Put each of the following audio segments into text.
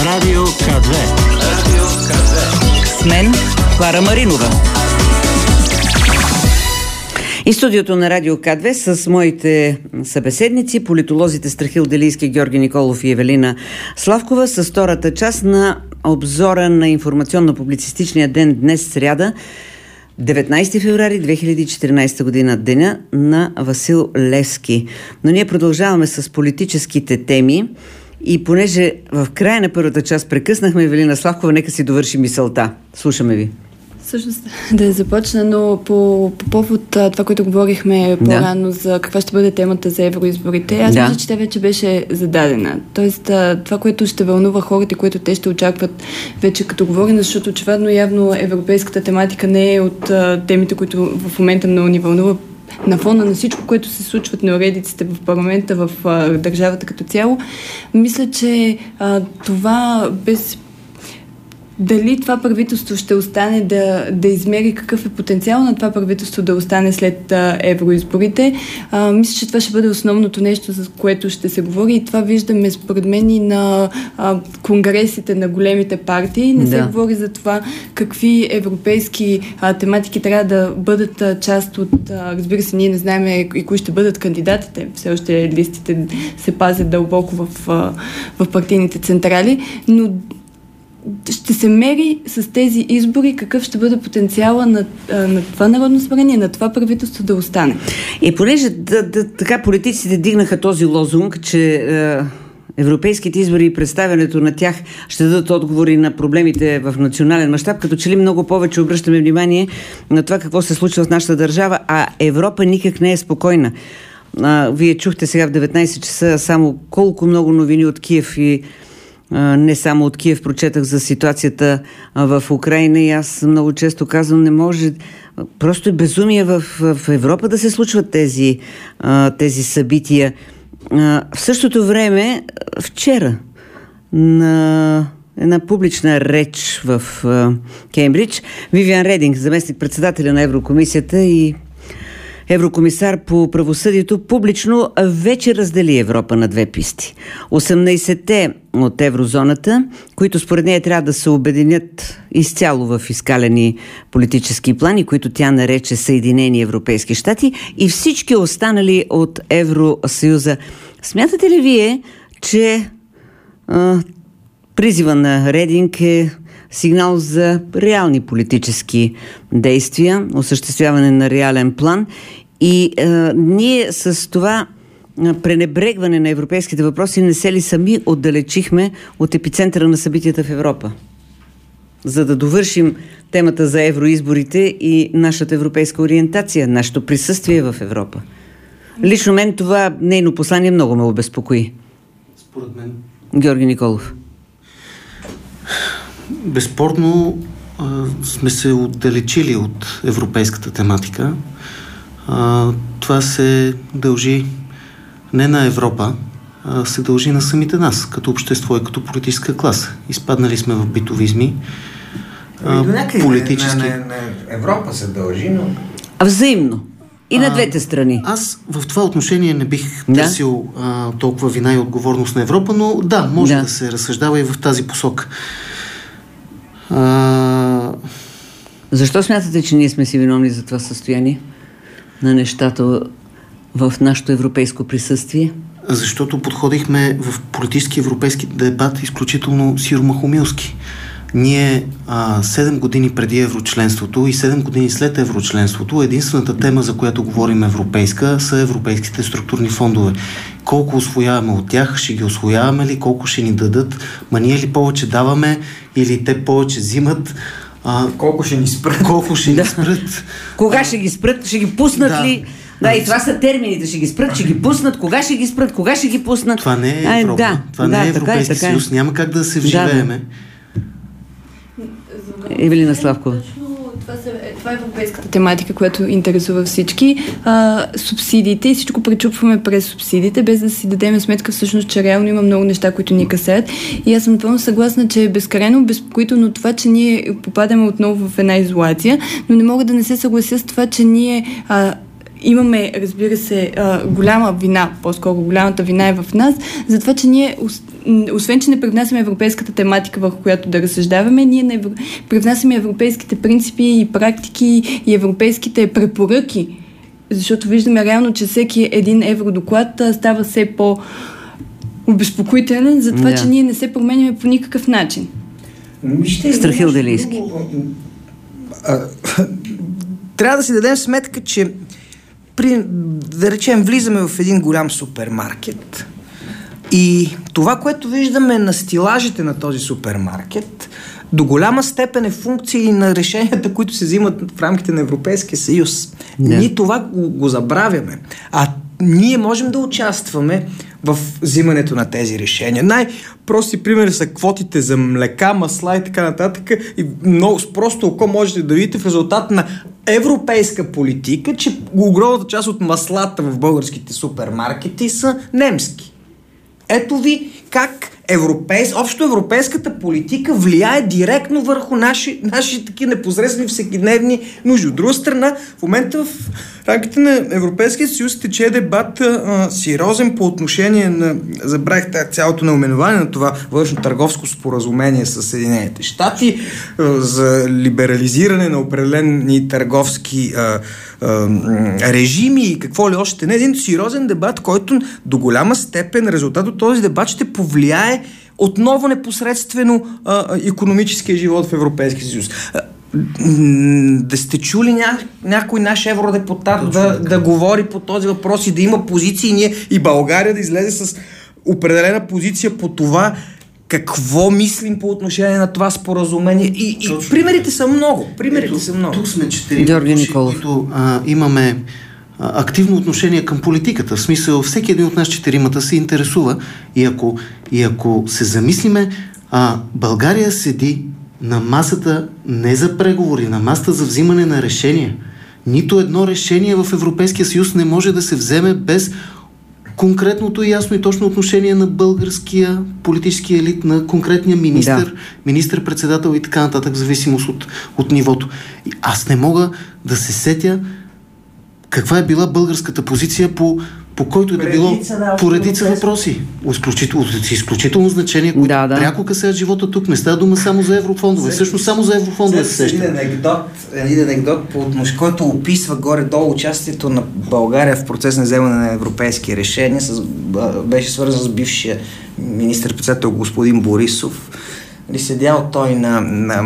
Радио К2. С мен Клара Маринова. И студиото на Радио К2 с моите събеседници, политолозите Страхил Делийски, Георги Николов и Евелина Славкова, с втората част на обзора на информационно-публицистичния ден днес, сряда, 19 февруари 2014 година, деня на Васил Левски. Но ние продължаваме с политическите теми и понеже в края на първата част прекъснахме Евелина Славкова, нека си довърши мисълта. Слушаме ви. Всъщност, да започна, но по повод това, което говорихме по-рано за каква ще бъде темата за евроизборите, аз мисля, че тя вече беше зададена. Тоест, това, което ще вълнува хората, което те ще очакват вече като говорене, защото очевидно явно европейската тематика не е от темите, които в момента много ни вълнува, на фона на всичко, което се случват неуредиците в парламента, в държавата като цяло. Мисля, че това без... Дали това правителство ще остане да измери какъв е потенциал на това правителство да остане след евроизборите. Мисля, че това ще бъде основното нещо, за което ще се говори, и това виждаме според мен и на конгресите на големите партии. Не се говори за това какви европейски тематики трябва да бъдат част от... разбира се, ние не знаем и кои ще бъдат кандидатите. Все още листите се пазят дълбоко в партийните централи, но ще се мери с тези избори какъв ще бъде потенциала на това народно събрание, на това правителство да остане. И понеже така политиците дигнаха този лозунг, че европейските избори и представянето на тях ще дадат отговори на проблемите в национален мащаб, като че ли много повече обръщаме внимание на това какво се случва в нашата държава, а Европа никак не е спокойна. Вие чухте сега в 19 часа само колко много новини от Киев и не само от Киев прочетах за ситуацията в Украйна, и аз много често казвам, не може, просто е безумие в Европа да се случват тези събития. В същото време, вчера на една публична реч в Кембридж, Вивиан Рединг, заместник-председателя на Еврокомисията и еврокомисар по правосъдието, публично вече раздели Европа на две писти. 18-те от еврозоната, които според нея трябва да се обединят изцяло в фискални политически плани, които тя нарече Съединени европейски щати, и всички останали от Евросъюза. Смятате ли вие, че призива на Рединг е сигнал за реални политически действия, осъществяване на реален план, и ние с това пренебрегване на европейските въпроси не се ли сами отдалечихме от епицентъра на събитията в Европа? За да довършим темата за евроизборите и нашата европейска ориентация, нашето присъствие в Европа. Лично мен това нейно послание много ме обезпокои. Според мен. Георги Николов. Безспорно сме се отдалечили от европейската тематика. Това се дължи не на Европа, а се дължи на самите нас, като общество и като политическа класа. Изпаднали сме в битовизми. Политически. На Европа се дължи, но... Взаимно. И на двете страни. Аз в това отношение не бих търсил толкова вина и отговорност на Европа, но може да се разсъждава и в тази посока. Защо смятате, че ние сме си виновни за това състояние на нещата в нашето европейско присъствие? Защото подходихме в политически европейски дебат изключително сиромахомилски. Ние 7 години преди еврочленството и 7 години след еврочленството, единствената тема, за която говорим европейска, са европейските структурни фондове. Колко усвояваме от тях, ще ги усвояваме ли, колко ще ни дадат, ние ли повече даваме или те повече взимат, колко ще ни спрат. Кога ще ги спрат, ще ги пуснат ли? И това са термините. Ще ги спрат, ще ги пуснат, кога ще ги спрат, кога ще ги пуснат. Това не е Европа. Това не е Европейски съюз. Няма как да се вживееме. Евелина Славкова. Това е европейската тематика, която интересува всички. Субсидиите и всичко пречупваме през субсидиите, без да си дадем сметка всъщност, че реално има много неща, които ни касаят. И аз съм напълно съгласна, че е безкрайно безпокоително това, че ние попадаме отново в една изолация, но не мога да не се съглася с това, че ние имаме, разбира се, голяма вина, по-скоро голямата вина е в нас, за това, че ние, освен че не привнасяме европейската тематика, върху която да разсъждаваме, ние не привнасяме европейските принципи и практики и европейските препоръки, защото виждаме реално, че всеки един евродоклад става все по-обезпокоителен за това, че ние не се променяме по никакъв начин. Страхил Делийски. Трябва да си дадем сметка, че да речем, влизаме в един голям супермаркет и това, което виждаме на стилажите на този супермаркет, до голяма степен е функция и на решенията, които се взимат в рамките на Европейския съюз. Ние това го забравяме. А ние можем да участваме в взимането на тези решения. Най-прости примери са квотите за млека, масла и така нататък. И много с просто око можете да видите в резултат на европейска политика, че огромната част от маслата в българските супермаркети са немски. Ето ви как общоевропейската политика влияе директно върху наши такива непосредствени всекидневни нужди. От друга страна, в момента в рамките на Европейския съюз тече дебат сериозен по отношение на, забравих цялото наименование на това външно-търговско споразумение с Съединените щати за либерализиране на определени търговски режими и какво ли още не. Един сериозен дебат, който до голяма степен резултат от този дебат ще повлияе отново непосредствено икономическия живот в Европейския съюз. Да сте чули някой наш евродепутат да говори по този въпрос и да има позиции, ние и България да излезе с определена позиция по това какво мислим по отношение на това споразумение. И примерите са много. Тук сме 4 души, които имаме активно отношение към политиката. В смисъл, всеки един от нас 4-мата се интересува и ако се замислиме, България седи на масата не за преговори, на масата за взимане на решения. Нито едно решение в Европейския съюз не може да се вземе без конкретното и ясно и точно отношение на българския политически елит, на конкретния министър-председател и така нататък, в зависимост от нивото. И аз не мога да се сетя каква е била българската позиция по който е да било поредица въпроси. Изключително значение, които пряко касаят живота тук. Не става дума само за еврофондове. Всъщност само за еврофондове се сеща. Един анекдот, който описва горе-долу участието на България в процес на вземане на европейски решения, беше свързан с бившия министър-председател господин Борисов. Седял той на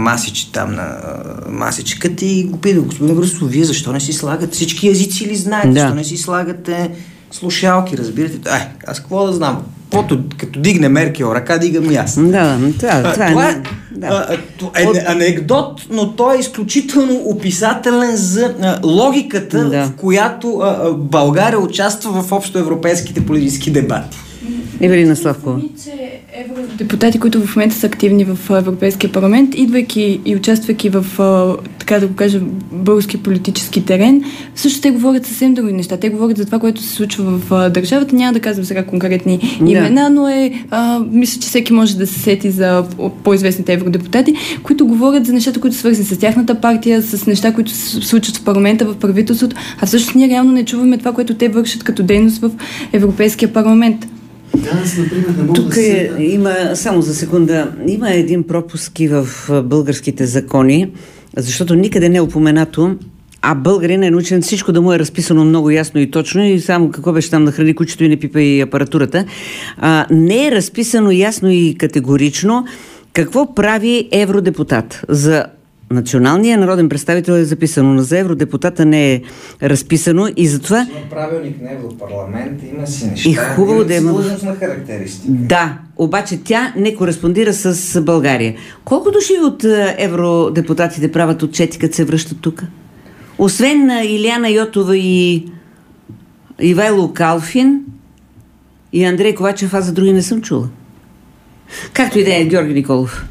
масичката и го пита: господин Борисов, вие защо не си слагате всички езици ли знаете? Защо не си слагате слушалки, разбирате? Аз какво да знам? Като дигне Меркел ръка, дигам и аз. Това е анекдот, но той е изключително описателен за логиката, в която България участва в общоевропейските политически дебати. Евелина Славкова. Евродепутати, които в момента са активни в Европейския парламент, идвайки и участвайки в, така да го кажа, български политически терен, също те говорят съвсем други неща. Те говорят за това, което се случва в държавата. Няма да казвам сега конкретни имена, но мисля, че всеки може да се сети за по-известните евродепутати, които говорят за нещата, които са свързани с тяхната партия, с неща, които се случват в парламента, в правителството, а всъщност ние реално не чуваме това, което те вършат като дейност в Европейския парламент. Тук има, само за секунда, има един пропуск и в българските закони, защото никъде не е упоменато, а българин е научен всичко да му е разписано много ясно и точно и само какво беше там да храни кучето и не пипа и апаратурата. Не е разписано ясно и категорично какво прави евродепутат. За националния народен представител е записано, но за евродепутата не е разписано и затова... Има правилник на Европарламент, има си неща, и хубаво да има длъжностна характеристика. Да, обаче тя не кореспондира с България. Колко души от евродепутатите правят отчети, като се връщат тук? Освен на Илияна Йотова и Ивайло Калфин и Андрей Ковачев, аз за други не съм чула. Както и да е, Георги Николов.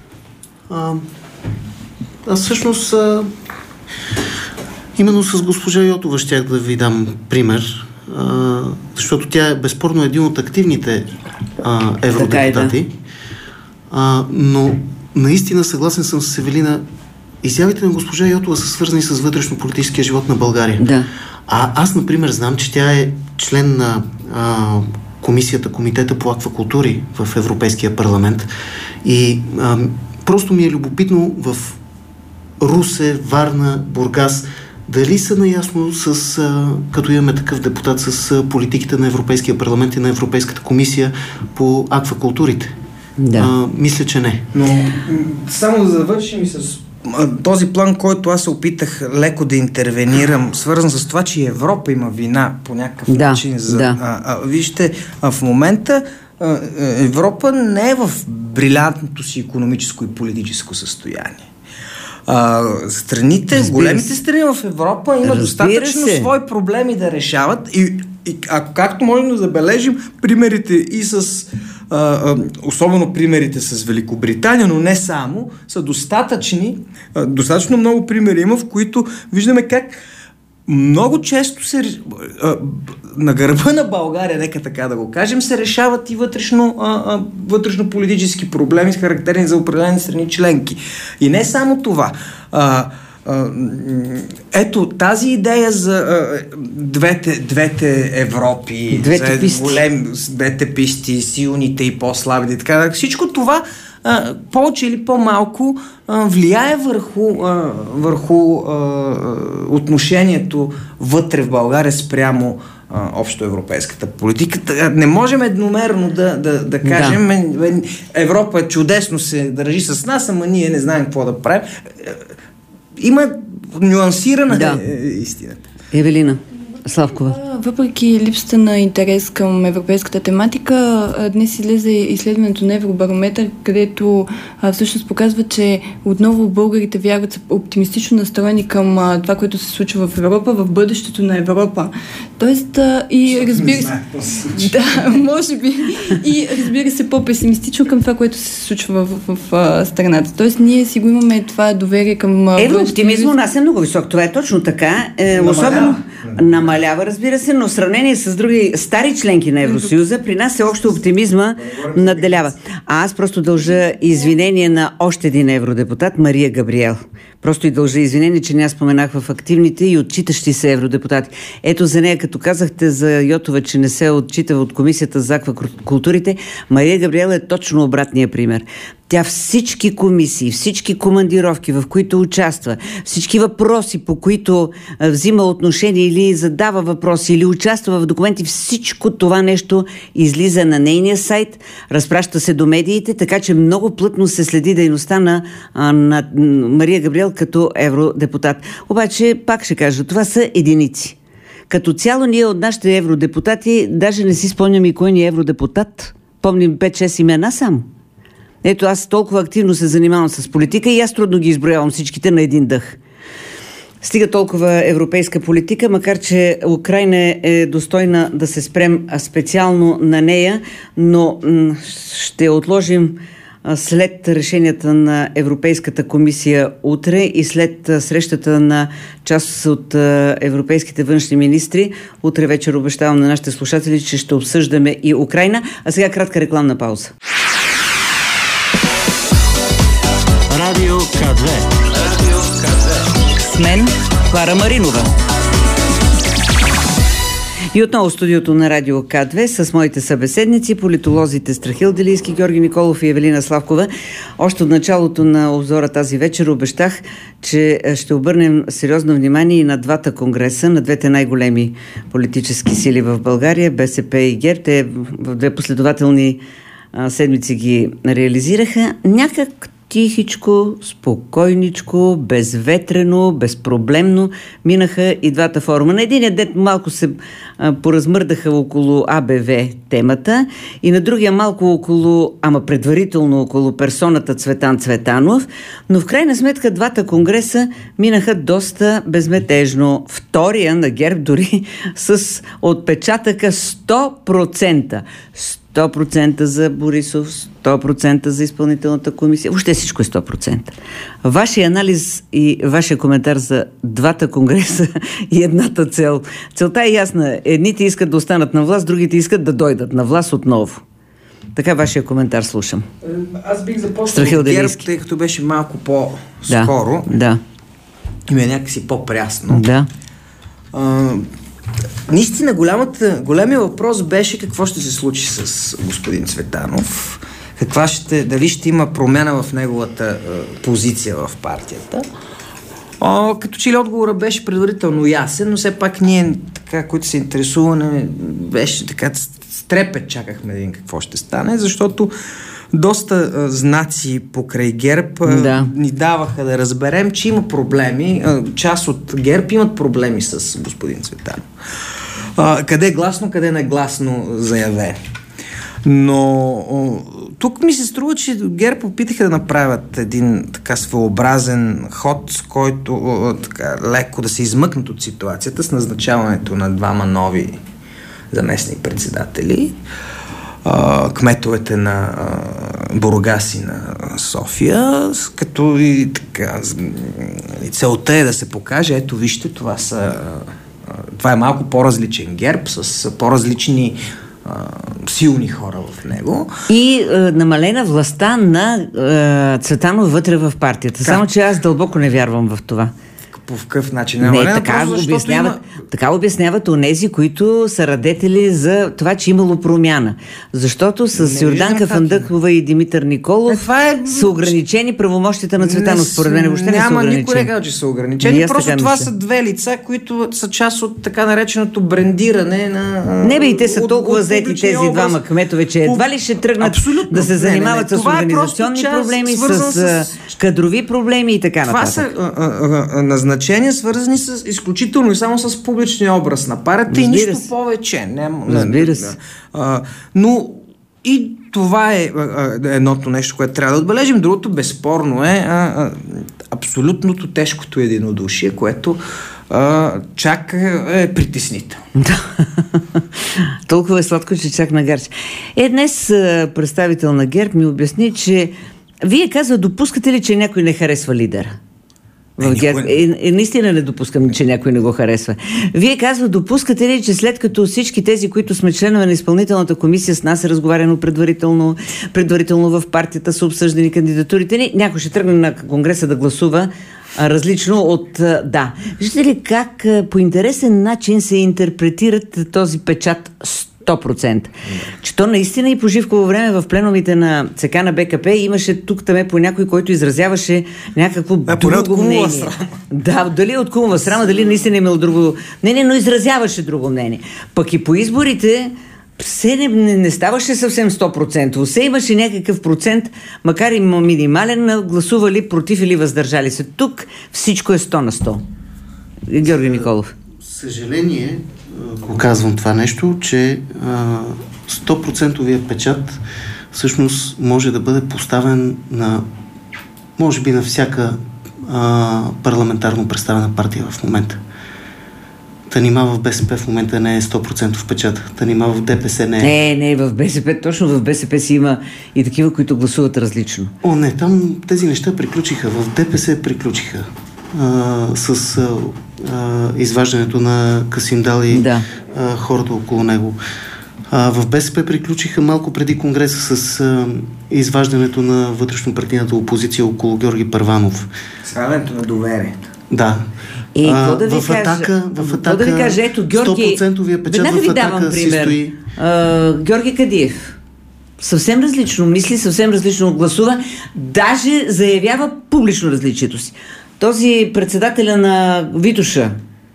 Аз всъщност именно с госпожа Йотова щях да ви дам пример, защото тя е безспорно един от активните евродепутати. Но наистина съгласен съм с Евелина. Изявите на госпожа Йотова са свързани с вътрешно-политическия живот на България. Да. Аз, например, знам, че тя е член на комитета по аквакултури в Европейския парламент и просто ми е любопитно в Русе, Варна, Бургас, дали са наясно като имаме такъв депутат, с политиките на Европейския парламент и на Европейската комисия по аквакултурите? Да. Мисля, че не. Но само да завършим и с този план, който аз се опитах леко да интервенирам, свързан с това, че Европа има вина по някакъв начин. Вижте, в момента Европа не е в брилянтното си икономическо и политическо състояние. Големите страни в Европа имат достатъчно свои проблеми да решават и както можем да забележим, примерите и с особено примерите с Великобритания, но не само, са достатъчно много примери има, в които виждаме как много често на гърба на България, нека така да го кажем, се решават и вътрешно политически проблеми, характерни за определени страни членки. И не само това. Ето тази идея за двете Европи, двете писти, силните и по-слабите, така, всичко това повече или по-малко влияе върху отношението вътре в България спрямо общоевропейската политика. Не можем едномерно да кажем Европа чудесно се държи с нас, ама ние не знаем какво да правим. Има нюансирана истината. Евелина Славкова. Въпреки липсата на интерес към европейската тематика, днес излезе изследването на Евробарометър, където всъщност показва, че отново българите вярват, са оптимистично настроени към това, което се случва в Европа, в бъдещето на Европа. Тоест, и разбира се... Да, може би. И разбира се, по-песимистично към това, което се случва в страната. Тоест, ние си го имаме това доверие към... Еврооптимизма у нас е много висок. Това е точно така. Особено намалява, разбира се, но в сравнение с други стари членки на Евросъюза, при нас се още оптимизма надделява. А аз просто дължа извинение на още един евродепутат, Мария Габриел. Просто и дължа извинение, че не аз споменах в активните и отчитащи се евродепутати. Ето за нея, като казахте за Йотова, че не се отчита от Комисията за аквакултурите, Мария Габриел е точно обратния пример. Тя всички комисии, всички командировки, в които участва, всички въпроси, по които взима отношение или задава въпроси, или участва в документи, всичко това нещо излиза на нейния сайт, разпраща се до медиите, така че много плътно се следи дейността на Мария Габриел като евродепутат. Обаче, пак ще кажа, това са единици. Като цяло ние от нашите евродепутати, даже не си спомням и кой ни е евродепутат, помним 5-6 имена само. Ето, аз толкова активно се занимавам с политика и аз трудно ги изброявам всичките на един дъх. Стига толкова европейска политика, макар че Украйна е достойна да се спрем специално на нея, но ще отложим след решенията на Европейската комисия утре и след срещата на част от европейските външни министри. Утре вечер обещавам на нашите слушатели, че ще обсъждаме и Украйна. А сега кратка рекламна пауза. Радио К2. С мен Клара Маринова. И отново студиото на Радио К2 с моите събеседници, политолозите Страхил Делийски, Георги Николов и Евелина Славкова. Още от началото на обзора тази вечер обещах, че ще обърнем сериозно внимание и на двата конгреса, на двете най-големи политически сили в България, БСП и ГЕРБ. Те в две последователни седмици ги реализираха. Някак тихичко, спокойничко, безветрено, безпроблемно минаха и двата форума. На единия ден малко се поразмърдаха около АБВ темата и на другия малко предварително около персоната Цветан Цветанов, но в крайна сметка двата конгреса минаха доста безметежно. Втория на ГЕРБ дори с отпечатъка 100%. 100% за Борисов, 100% за изпълнителната комисия. Въобще всичко е 100%. Вашия анализ и вашия коментар за двата конгреса и едната цел. Целта е ясна. Едните искат да останат на власт, другите искат да дойдат на власт отново. Така, вашия коментар слушам. Аз бих започнал от ГЕРБ, тъй като беше малко по-скоро. Да. И ми е някакси по-прясно. Да. Наистина големия въпрос беше какво ще се случи с господин Цветанов, дали ще има промяна в неговата позиция в партията. Като че ли отговорът беше предварително ясен, но все пак ние, така, които се интересуваме, беше така с трепет чакахме един какво ще стане, защото доста знаци покрай ГЕРБ ни даваха да разберем, че има проблеми. Част от ГЕРБ имат проблеми с господин Цветанов. Къде гласно, къде негласно заявено. Но тук ми се струва, че ГЕРБ опитаха да направят един така своеобразен ход, с който така леко да се измъкнат от ситуацията с назначаването на двама нови заместни председатели, кметовете на Бургас и на София, като и така целта е да се покаже, ето вижте, това е малко по-различен ГЕРБ с по-различни силни хора в него. И намалена властта на Цветанов вътре в партията. Само, че аз дълбоко не вярвам в това. По какъв начин? Така обясняват онези, които са радетели за това, че имало промяна. Защото с Йорданка Фандъкова и Димитър Николов са ограничени правомощите на Цветанов. Според мен въобще не са ограничени. Никой не казва, че са ограничени. Просто това са две лица, които са част от така нареченото брандиране на... Не бе, и те са толкова заети тези двама кметове, че едва ли ще тръгнат да се занимават с организационни проблеми, с кадрови проблеми и така нататък. Това са назначения, свързани с изключително и само с публичния образ на партията и нищо повече. Разбира се. Но и това е едното нещо, което трябва да отбележим. Другото безспорно е абсолютното тежкото единодушие, което чак е притеснително. Толкова е сладко, че чак нагарче. Днес представител на ГЕРБ ми обясни, че вие казва, допускате ли, че някой не харесва лидера? Наистина не допускам, че някой не го харесва. Вие казва, допускате ли, че след като всички тези, които сме членове на изпълнителната комисия, с нас е разговаряно предварително в партията са обсъждани кандидатурите ни, някой ще тръгне на конгреса да гласува различно от да. Виждате ли как по интересен начин се интерпретират този печат 100%. Че то наистина и по Живково време в пленумите на ЦК на БКП имаше тук-таме по някой, който изразяваше някакво друго мнение. Да, дали от кумова срама, дали наистина имал друго мнение, но изразяваше друго мнение. Пък и по изборите все не ставаше съвсем 100%. Все имаше някакъв процент, макар и минимален, гласували против или въздържали се. Тук всичко е 100 на 100. Георги Николов. Съжаление, го казвам това нещо, че 100% печат всъщност може да бъде поставен на, може би, на всяка парламентарно представена партия в момента. Та нима в БСП в момента не е 100% печат. Та нима в ДПС не е. Не, в БСП, точно в БСП си има и такива, които гласуват различно. Не, там тези неща приключиха. В ДПС приключиха. С изваждането на Касим Дал и хората около него. В БСП приключиха малко преди Конгреса с изваждането на вътрешнопартийната опозиция около Георги Първанов. Свалянето на доверието. Да. В Атака ето, Георги, 100% печат в Атака си стои. Георги Кадиев съвсем различно мисли, съвсем различно гласува, даже заявява публично различието си. Този председателя на Витоша,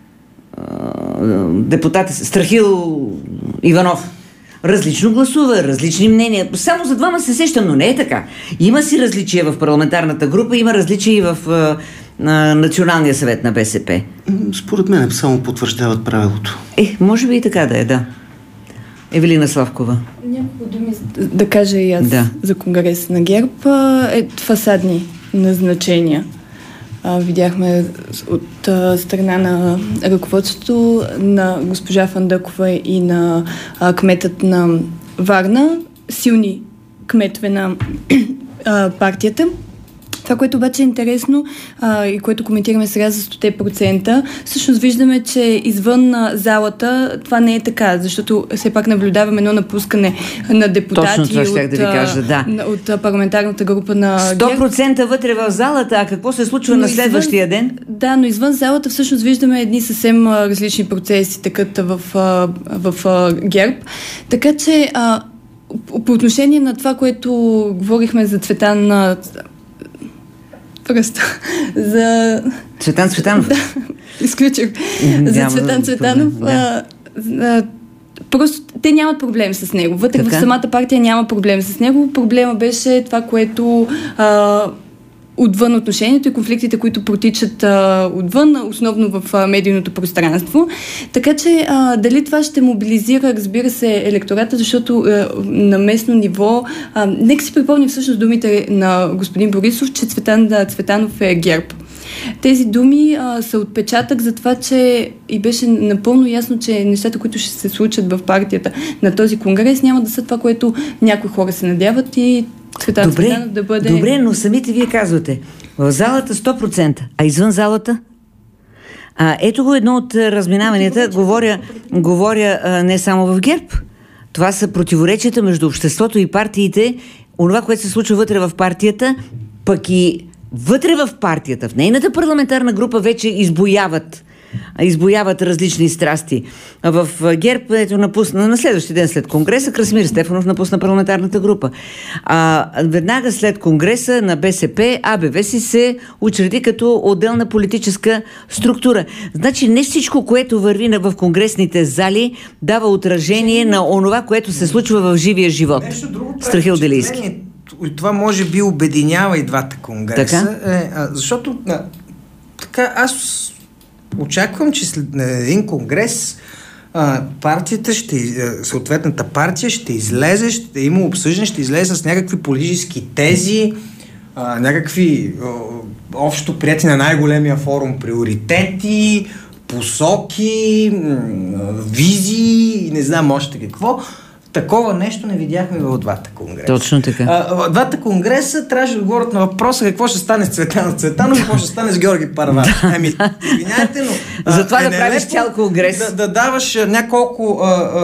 депутат Страхил Иванов, различно гласува, различни мнения. Само за двама се сещам, но не е така. Има си различия в парламентарната група, има различия и в Националния съвет на БСП. Според мен само потвърждават правилото. Може би и така да е, да. Евелина Славкова. Няколко думи да кажа и аз за Конгрес на ГЕРБ. Фасадни назначения. Видяхме от страна на ръководството на госпожа Фандъкова и на кметът на Варна, силни кметове на партията. Това, което обаче е интересно и което коментираме сега за 100%, всъщност виждаме, че извън залата това не е така, защото все пак наблюдаваме едно напускане на депутати от парламентарната група на 100% вътре в залата, а какво се случва на следващия ден? Да, но извън залата всъщност виждаме едни съвсем различни процеси текат в ГЕРБ. Така че по отношение на това, което говорихме за Цветан за Цветан Цветанов. Да, изключих. За Цветан Цветанов. Просто те нямат проблем с него. Вътре в самата партия няма проблем с него. Проблема беше това, което отвън отношението и конфликтите, които протичат отвън, основно в медийното пространство. Така че дали това ще мобилизира, разбира се, електората, защото на местно ниво, нека си припомним всъщност думите на господин Борисов, че Цветан Цветанов е ГЕРБ. Тези думи са отпечатък за това, че и беше напълно ясно, че нещата, които ще се случат в партията на този конгрес, няма да са това, което някои хора се надяват и Цветан Цветанов да бъде... Добре, но самите вие казвате, в залата 100%, а извън залата? Ето го едно от разминаванията, говоря не само в ГЕРБ. Това са противоречията между обществото и партиите, онова, което се случва вътре в партията, пък и вътре в партията, в нейната парламентарна група вече избояват различни страсти. В ГЕРБ напусна на следващия ден след Конгреса Красимир Стефанов напусна парламентарната група. Веднага след Конгреса на БСП АБВ си се учреди като отделна политическа структура. Значи не всичко, което върви в конгресните зали, дава отражение на онова, което се случва в живия живот. Страхил Делийски. Това може би обединява и двата конгреса. Защото така аз очаквам, че след един конгрес партията съответната партия ще излезе, ще има обсъждане, ще излезе с някакви политически тези, някакви общо прияти на най-големия форум приоритети, посоки, визии, не знам още какво. Такова нещо не видяхме в двата конгреса. Точно така. В двата конгреса трябваше да отговорят на въпроса какво ще стане с Цветан Цветанов и какво ще стане с Георги Първанов. Извинявайте, но... Затова да правиш цял конгрес. Да даваш няколко...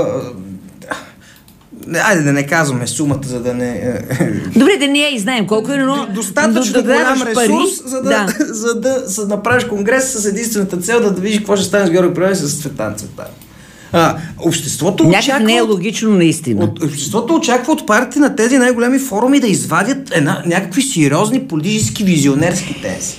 Айде да не казваме сумата, за да не... Добре, да ние и знаем колко е, но... Достатъчно голям ресурс, за да направиш конгрес с единствената цел да видиш какво ще стане с Георги Първанов и с Цветан Цветанов. Обществото очаква... не е логично наистина. Обществото очаква от партии на тези най-големи форуми да извадят някакви сериозни политически визионерски тези.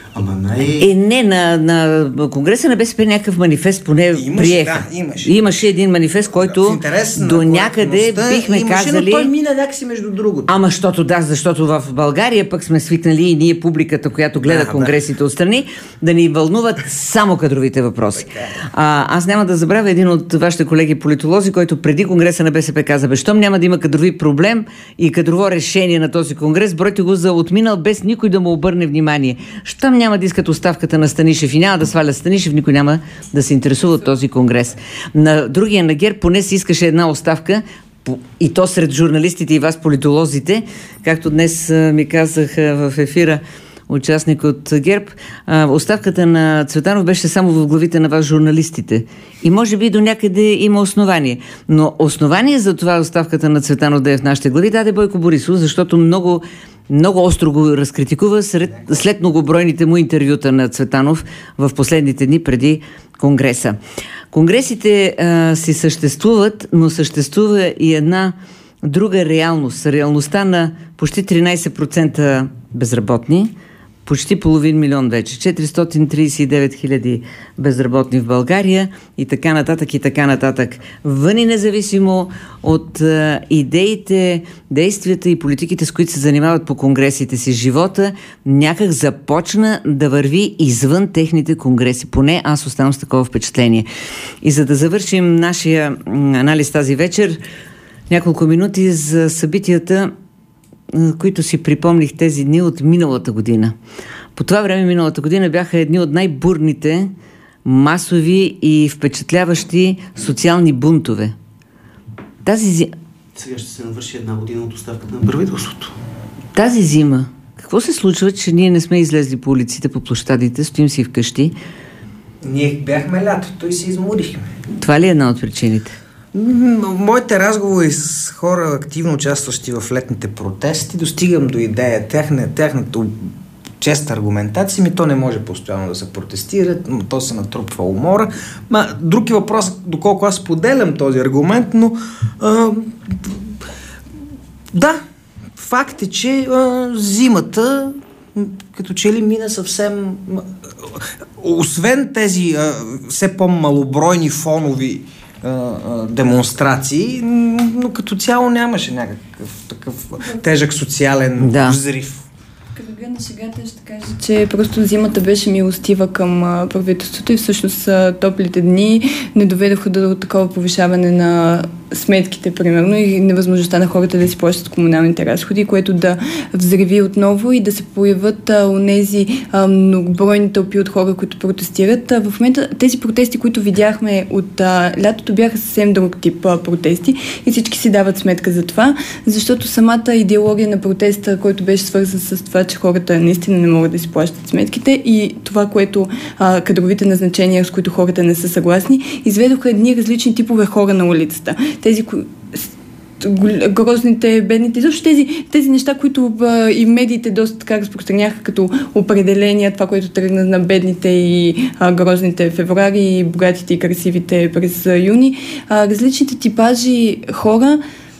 Не, на Конгреса на БСП някакъв манифест поне приеха. Имаше един манифест, който до някъде бихме казали... Но той мина някакси между другото. Защото в България пък сме свикнали и ние, публиката, която гледа конгресите отстрани, да ни вълнуват само кадровите въпроси. Аз няма да забравя един от вашите колеги политолози, който преди Конгреса на БСП каза, щом няма да има кадрови проблем и кадрово решение на този конгрес, бройте го за отминал без никой да му обърне внимание. Щом няма да искат оставката на Станишев и няма да свалят Станишев, никой няма да се интересува от този конгрес. На другия, на ГЕРБ, поне си искаше една оставка, и то сред журналистите и вас, политолозите, както днес ми казах в ефира участник от ГЕРБ, оставката на Цветанов беше само в главите на вас, журналистите. И може би до някъде има основание. Но основание за това оставката на Цветанов да е в нашите глави даде Бойко Борисов, защото много остро го разкритикува след многобройните му интервюта на Цветанов в последните дни преди Конгреса. Конгресите си съществуват, но съществува и една друга реалност. Реалността на почти 13% безработни, почти половин милион вече, 439 хиляди безработни в България и така нататък, и така нататък. Вън и независимо от идеите, действията и политиките, с които се занимават по конгресите си, живота някак започна да върви извън техните конгреси. Поне аз оставам с такова впечатление. И за да завършим нашия анализ тази вечер, няколко минути за събитията, които си припомних тези дни от миналата година. По това време миналата година бяха едни от най-бурните, масови и впечатляващи социални бунтове. Сега ще се навърши една година от оставката на правителството. Тази зима Какво се случва, че ние не сме излезли по улиците, по площадите, стоим си вкъщи? Ние бяхме лятото и се изморихме. Това ли е една от причините? Моите разговори с хора, активно участващи в летните протести, достигам до идея, тяхната честа аргументация, то не може постоянно да се протестира, то се натрупва умора. Друг е въпрос, доколко аз поделям този аргумент, но да, факт е, че зимата като че ли мина съвсем... Освен тези все по-малобройни фонови демонстрации, но като цяло нямаше някакъв такъв тежък социален взрив. Като гледна шегата ще кажа, че просто зимата беше милостива към правителството и всъщност топлите дни не доведоха до такова повишаване на сметките, примерно, и невъзможността на хората да си плащат комуналните разходи, което да взриви отново и да се появят онези многобройни тълпи от хора, които протестират. В момента тези протести, които видяхме от лятото, бяха съвсем друг тип протести и всички си дават сметка за това, защото самата идеология на протеста, който беше свързан с това, че хората наистина не могат да си плащат сметките, и това, което кадровите назначения, с които хората не са съгласни, изведоха едни различни типове хора на улицата. Тези грозните, бедните, защото тези неща, които и медиите доста така разпространяха като определения, това, което тръгна на бедните и грозните февруари, и богатите и красивите през юни, различните типажи хора,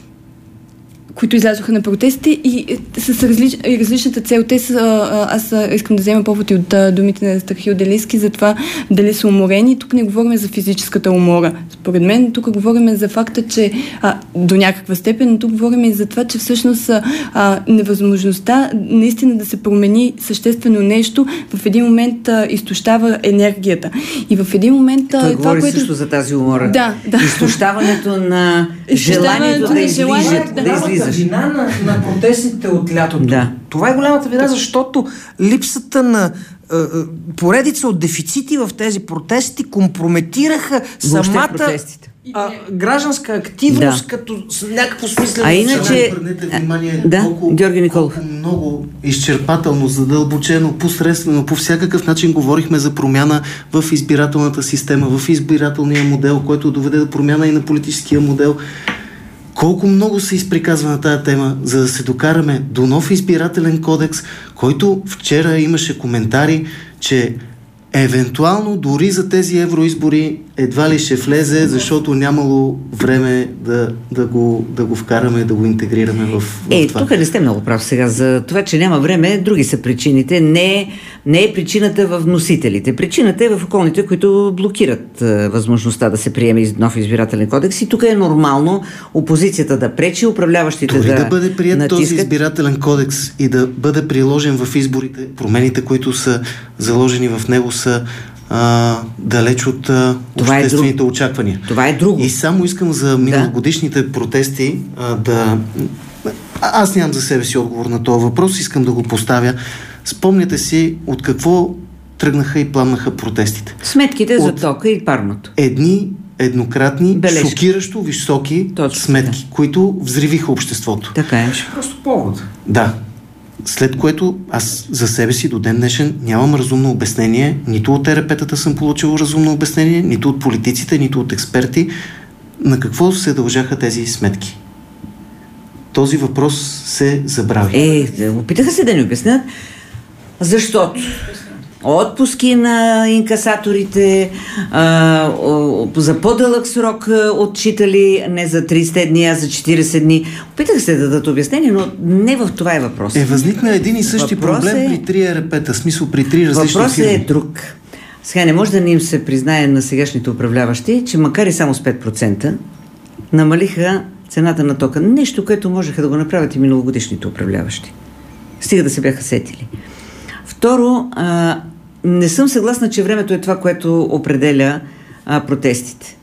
които излязоха на протестите и с различната цел. Аз искам да взема повод и от думите на Страхил Делийски за това дали са уморени. Тук не говорим за физическата умора. Според мен тук говорим за факта, че до някаква степен, но тук говорим и за това, че всъщност невъзможността наистина да се промени съществено нещо в един момент изтощава енергията. И в един момент... Той говори което... също за тази умора. Да. Изтощаването на желанието да излизаш. Вина на протестите от лятото. Да. Това е голямата вина, защото липсата на поредица от дефицити в тези протести компрометираха самата гражданска активност, като някакво смислено... А иначе... Обърнете внимание Георги Николов. колко много изчерпателно, задълбочено, посредствено, по всякакъв начин говорихме за промяна в избирателната система, в избирателния модел, който доведе до промяна и на политическия модел. Колко много се изприказва на тая тема, за да се докараме до нов избирателен кодекс, който вчера имаше коментари, че евентуално дори за тези евроизбори едва ли ще влезе, защото нямало време да го вкараме, да го интегрираме в това. Тук не сте много прав сега. За това, че няма време, други са причините. Не е причината в вносителите. Причината е в околните, които блокират възможността да се приеме нов избирателен кодекс. И тук е нормално опозицията да пречи, управляващите дори да бъде прият натискат. Този избирателен кодекс и да бъде приложен в изборите, промените, които са заложени в него, са далеч от обществените очаквания. Това е друго. И само искам за миналогодишните протести аз нямам за себе си отговор на този въпрос, искам да го поставя. Спомняте си от какво тръгнаха и пламнаха протестите. Сметките за тока и парното. Еднократни, бележки, шокиращо високи сметки, които взривиха обществото. Така е. Просто повод. Да. След което аз за себе си до ден днешен нямам разумно обяснение, нито от ЕРП-тата съм получил разумно обяснение, нито от политиците, нито от експерти, на какво се дължаха тези сметки. Този въпрос се забрави. Опитаха се да ни обяснят, защото отпуски на инкасаторите, за по-дълъг срок отчитали, не за 30 дни, а за 40 дни. Опитах се да дадат обяснение, но не в това е въпрос. Възникна един и същи проблем при 3 ЕРП-та, смисъл при 3 различни фирми. Въпросът е друг. Сега не може да не им се признае на сегашните управляващи, че макар и само с 5% намалиха цената на тока. Нещо, което можеха да го направят и миналогодишните управляващи. Стига да се бяха сетили. Второ, не съм съгласна, че времето е това, което определя протестите.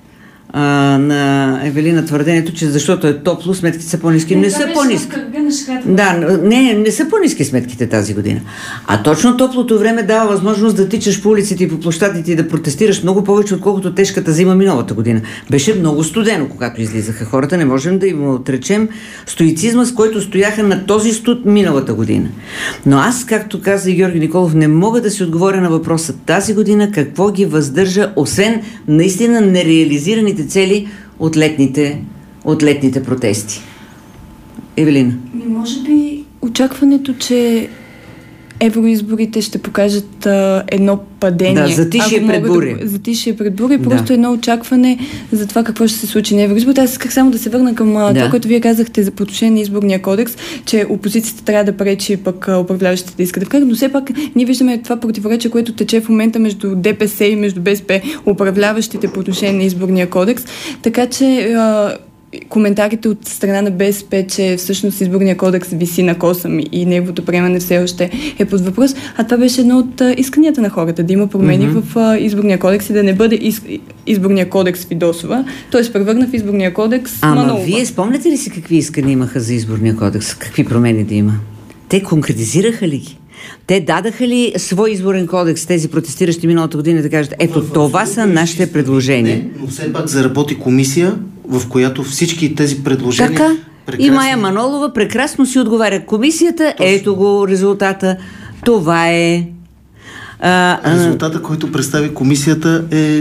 на Евелина твърдението, че защото е топло, сметките са по-ниски. Не са по-ниски. Да, не са по-ниски сметките тази година. А точно топлото време дава възможност да тичаш по улиците и по площадите и да протестираш много повече, отколкото тежката зима миналата година. Беше много студено, когато излизаха хората. Не можем да им отречем стоицизма, с който стояха на този студ миналата година. Но аз, както каза и Георги Николов, не мога да си отговоря на въпроса тази година какво ги въздържа, освен наистина нереализираните цели от летните протести. Евелина. Може би очакването, че евроизборите ще покажат едно падение. Да, затишие пред буря. Затишие пред буря, просто едно очакване за това какво ще се случи на евроизборите. Аз исках само да се върна към това, което вие казахте за отношение на изборния кодекс, че опозицията трябва да пречи, пък управляващите да искат да вкарат, но все пак ние виждаме това противоречие, което тече в момента между ДПС и между БСП, управляващите по отношение на изборния кодекс. Така че коментарите от страна на БСП, че всъщност изборния кодекс виси на косъм и неговото приемане все още е под въпрос. А това беше едно от исканията на хората, да има промени в изборния кодекс и да не бъде изборния кодекс Фидосова, т.е. превърна в изборния кодекс Манолова. Вие спомняте ли си какви искания имаха за изборния кодекс? Какви промени да има? Те конкретизираха ли ги? Те дадаха ли свой изборен кодекс, тези протестиращи миналата година, да кажат, ето това са нашите предложения? Не, но все пак заработи комисия, в която всички тези предложения... Така, и Мая Манолова прекрасно си отговаря. Комисията, ето го резултата, това е... Резултата, който представи комисията е,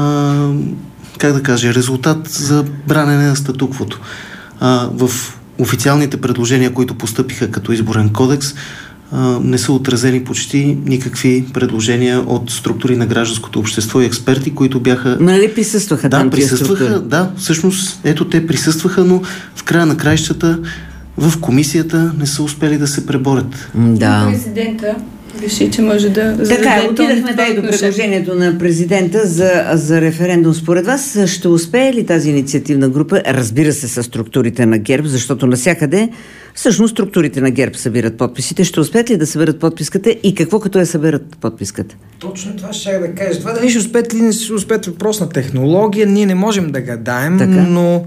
резултат за бранене на статуквото. В официалните предложения, които постъпиха като изборен кодекс, не са отразени почти никакви предложения от структури на гражданското общество и експерти, които бяха... Нали присъстваха там тия структури? Да, всъщност, ето те присъстваха, но в края на краищата в комисията не са успели да се преборят. Да. Президента реши, че може да... Така, отидахме до предложението на президента за референдум. Според вас ще успее ли тази инициативна група, разбира се, с структурите на ГЕРБ, защото навсякъде всъщност структурите на ГЕРБ събират подписите. Ще успеят ли да съберат подписката и какво като я съберат подписката? Точно това ще да кажа. Това дали ще успеят или не ще успеят въпрос на технология, ние не можем да гадаем, но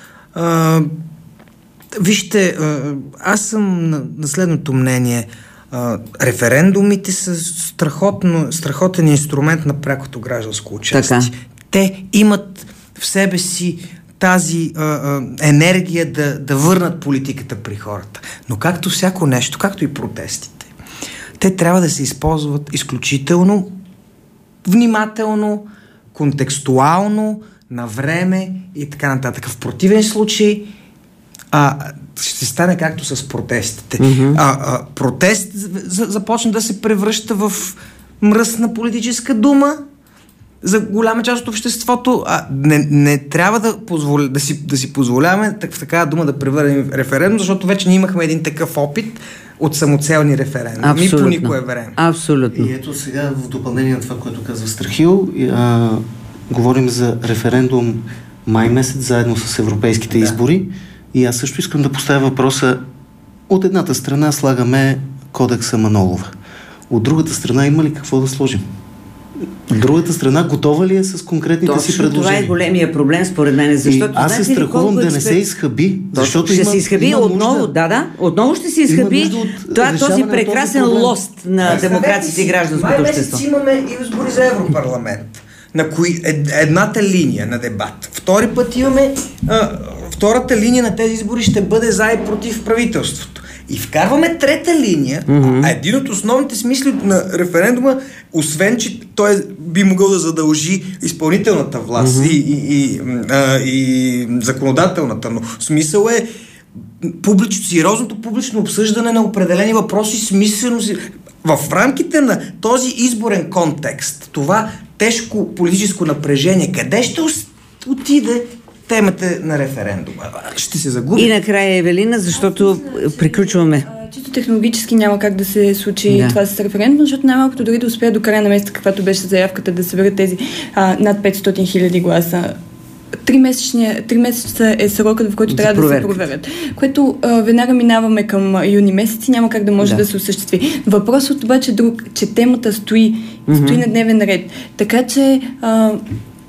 вижте, аз съм на следното мнение. Референдумите са страхотен инструмент на прякото гражданско участие. Така. Те имат в себе си тази енергия да върнат политиката при хората. Но както всяко нещо, както и протестите, те трябва да се използват изключително внимателно, контекстуално, на време и така нататък. В противен случай ще стане както с протестите. Протест започна да се превръща в мръсна политическа дума за голяма част от обществото. Не трябва да си позволяваме в такава дума да превърнем референдум, защото вече ние имахме един такъв опит от самоцелни референдуми по никое време. Абсолютно. И ето сега в допълнение на това, което казва Страхил, говорим за референдум май месец, заедно с европейските избори. И аз също искам да поставя въпроса. От едната страна слагаме кодекса Манолова. От другата страна има ли какво да сложим? Другата страна готова ли е с конкретните си предложения? Това е големия проблем според мен, защото аз се страхувам да не се изхъби, защото ще се изхъби отново, отново ще се изхъби този прекрасен лост на демокрацията и гражданското общество. Имаме избори за Европарламент, на едната линия на дебат. Втори път имаме втората линия на тези избори ще бъде за и против правителството. И вкарваме трета линия, един от основните смисли на референдума, освен, че той би могъл да задължи изпълнителната власт и законодателната, но смисъл е сериозното публично обсъждане на определени въпроси, смислено в рамките на този изборен контекст, това тежко политическо напрежение, къде ще отиде темата на референдума? Ще се загуби. И накрая, Евелина, защото приключваме. Чисто технологически няма как да се случи това с референдум, защото най-малкото дори да успеят до края на месеца, каквато беше заявката да съберат тези над 500 хиляди гласа. 3 месеца е срокът, в който трябва да се проверят. Което веднага минаваме към юни месец и няма как да може да се осъществи. Въпросът обаче е друг, че темата стои на дневен ред. Така че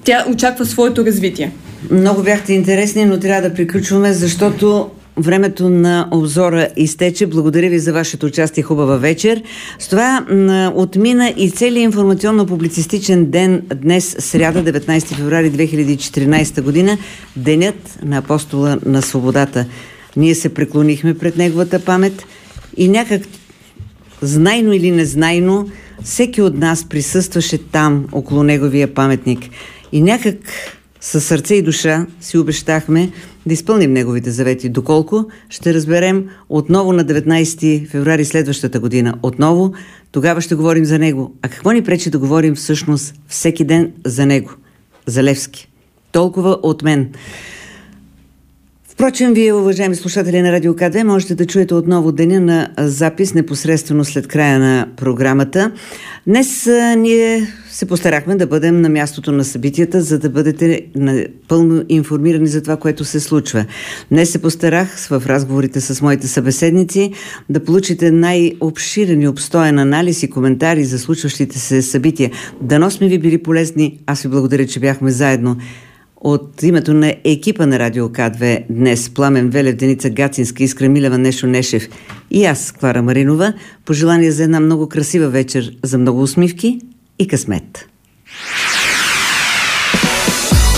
тя очаква своето развитие. Много бяхте интересни, но трябва да приключваме, защото времето на обзора изтече. Благодаря ви за вашето участие. Хубава вечер. С това отмина и целият информационно-публицистичен ден днес, сряда, 19 февруари 2014 година, денят на апостола на свободата. Ние се преклонихме пред неговата памет и някак знайно или незнайно всеки от нас присъстваше там, около неговия паметник. И някак със сърце и душа си обещахме да изпълним неговите завети. Доколко ще разберем отново на 19 февруари следващата година. Отново тогава ще говорим за него. А какво ни пречи да говорим всъщност всеки ден за него? За Левски. Толкова от мен. Впрочем, вие, уважаеми слушатели на Радио К2, можете да чуете отново деня на запис непосредствено след края на програмата. Днес ние се постарахме да бъдем на мястото на събитията, за да бъдете напълно информирани за това, което се случва. Днес се постарах в разговорите с моите събеседници да получите най-обширен и обстоен анализ и коментари за случващите се събития. Дано сме ви били полезни. Аз ви благодаря, че бяхме заедно. От името на екипа на Радио К2 днес, Пламен Велев, Деница Гацинска, Искра Милева, Нешо Нешев и аз, Клара Маринова, пожелания за една много красива вечер, за много усмивки и късмет.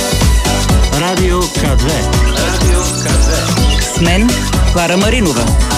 Радио К2. С мен Клара Маринова.